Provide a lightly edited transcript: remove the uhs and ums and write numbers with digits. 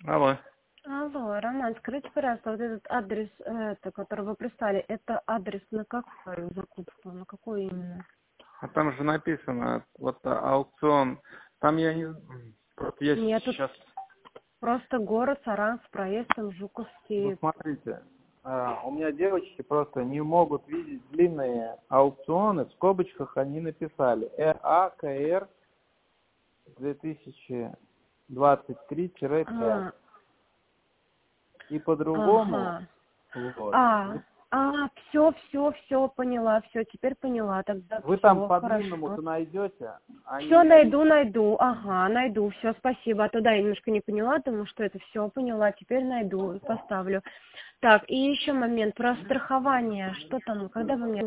Алло. Алло, Роман, скажите, пожалуйста, вот этот адрес, который вы прислали, это адрес на какую закупку, на какую именно? А там же написано, вот аукцион. Там я не... Вот я Нет, тут сейчас... просто город Саранск, проезд там Вот Жуковский. смотрите, у меня девочки просто не могут видеть длинные аукционы. В скобочках они написали РАКР 2023-5. А, И по-другому, ага. вот. Все, поняла, все, теперь поняла, тогда Вы там все, по длинному-то хорошо. найдете, Все они... найду, ага, найду, все, спасибо. А то да, я немножко не поняла, потому что это все поняла, теперь найду, поставлю. Так, и еще момент про страхование, что там, когда вы мне